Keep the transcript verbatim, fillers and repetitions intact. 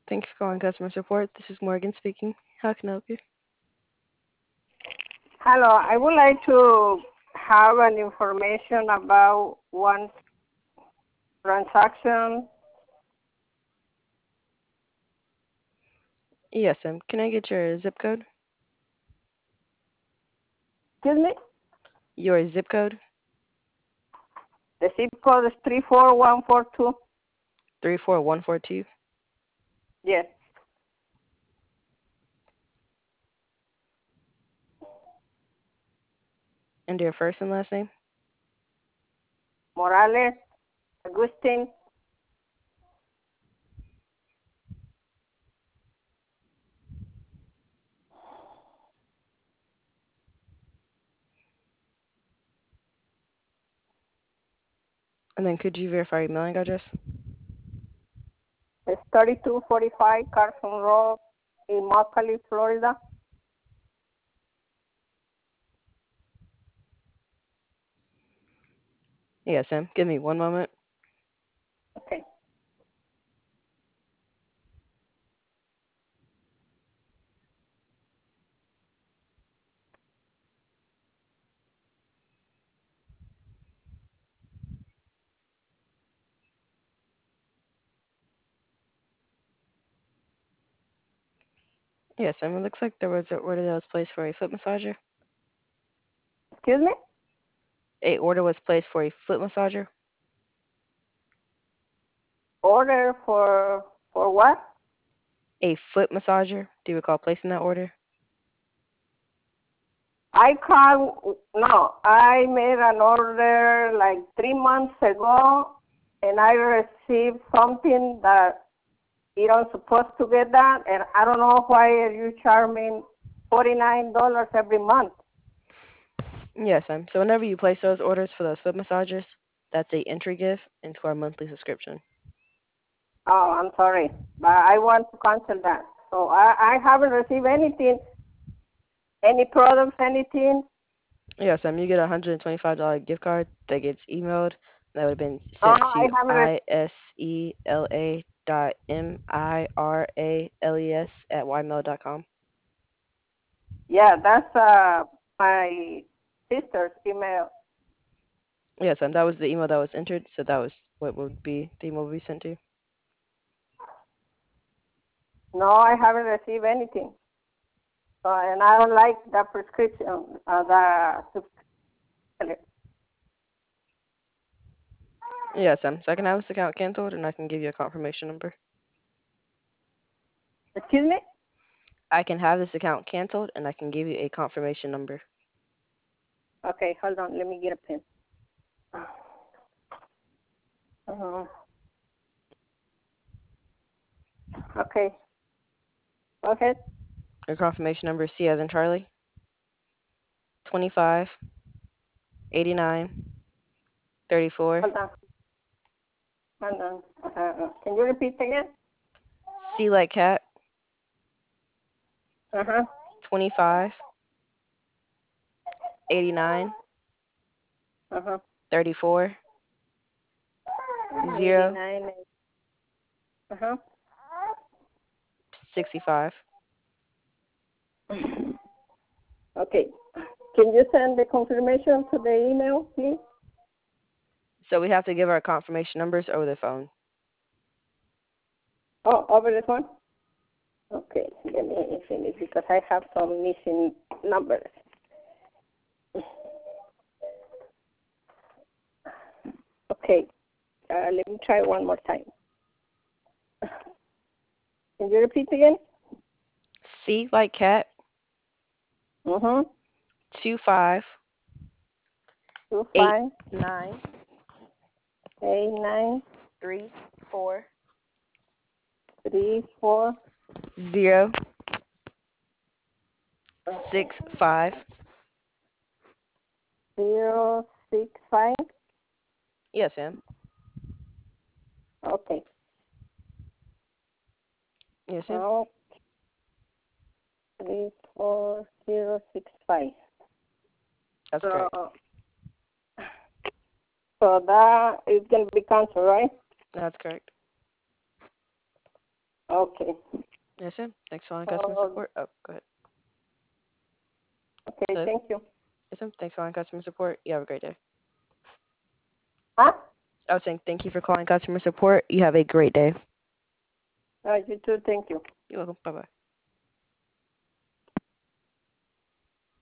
Thank you for calling customer support. This is Morgan speaking. How can I help you? Hello, I would like to have an information about one transaction. Yes, ma'am. Can I get your zip code? Excuse me? Your zip code? The zip code is three four one four two. three four one four two. Yes. And your first and last name? Morales, Agustin. And then could you verify your mailing address? It's thirty-two forty-five Carson Road in Immokalee, Florida. Yes, ma'am. Give me one moment. Okay. Yes, ma'am. It looks like there was an order that was placed for a foot massager. Excuse me? A order was placed for a foot massager. Order for for what? A foot massager. Do you recall placing that order? I called, no, I made an order like three months ago, and I received something that you don't supposed to get that, and I don't know why are you charging forty-nine dollars every month. Yes, ma'am. So whenever you place those orders for those foot massagers, that's a entry gift into our monthly subscription. Oh, I'm sorry, but I want to cancel that. So I, I haven't received anything, any products, anything. Yes, um, you get a one hundred twenty-five dollars gift card that gets emailed. That would have been Oh, sent I to haven't received. isela dot m i r a l e s at ymail dot com. Yeah, that's uh my sister's email. Yes, um, that was the email that was entered, so that was what would be the email would be sent to. No, I haven't received anything. So, and I don't like the prescription, uh, the subscription. Yes, um, so I can have this account canceled and I can give you a confirmation number. Excuse me? I can have this account canceled and I can give you a confirmation number. Okay, hold on. Let me get a pen. Uh, okay, go ahead. Your confirmation number is C as in Charlie, twenty-five, eighty-nine, thirty-four. Hold on. Hold on. Uh, can you repeat again? C like cat, Uh-huh. twenty-five, eighty-nine, Uh-huh. thirty-four, zero, eighty-nine. Uh-huh. sixty-five. Okay. Can you send the confirmation to the email, please? So we have to give our confirmation numbers over the phone. Oh, over the phone? Okay, let me finish because I have some missing numbers. Okay, uh, let me try one more time. Can you repeat again? C like cat, Mm-hmm. two five, Two eight five nine, eight nine three four, three four zero, six five. zero six five. Yes, ma'am. Okay. Yes, ma'am. Oh, three four zero six five. That's So, correct. so that is gonna be canceled, right? That's correct. Okay. Yes, ma'am. Thanks for calling customer Oh, support. Oh, go ahead. okay, Hello? thank you. Yes, ma'am. Thanks for calling customer support. You have a great day. Huh? I was saying thank you for calling customer support. You have a great day. Uh, you too, thank you. You're welcome. Bye-bye.